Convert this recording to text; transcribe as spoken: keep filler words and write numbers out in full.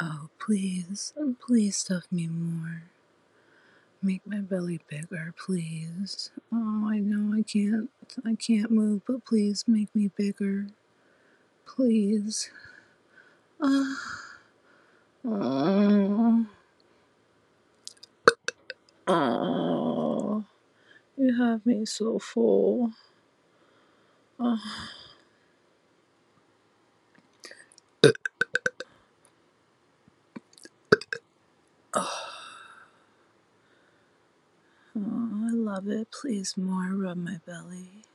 Oh, please, please stuff me more. Make my belly bigger, please. Oh, I know I can't, I can't move, but please make me bigger. Please. Uh, oh, oh, you have me so full. Oh, oh, I love it. Please, more. Rub my belly.